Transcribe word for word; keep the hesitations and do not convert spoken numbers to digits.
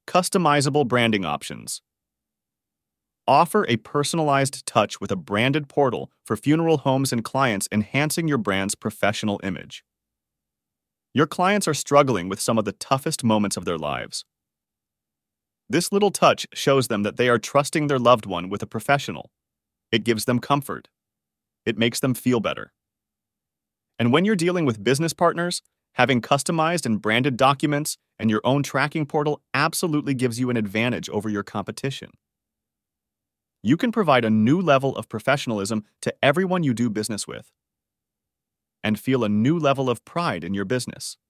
Customizable branding options. Offer a personalized touch with a branded portal for funeral homes and clients, enhancing your brand's professional image. Your clients are struggling with some of the toughest moments of their lives. This little touch shows them that they are trusting their loved one with a professional. It gives them comfort. It makes them feel better. And when you're dealing with business partners, having customized and branded documents and your own tracking portal absolutely gives you an advantage over your competition. You can provide a new level of professionalism to everyone you do business with and feel a new level of pride in your business.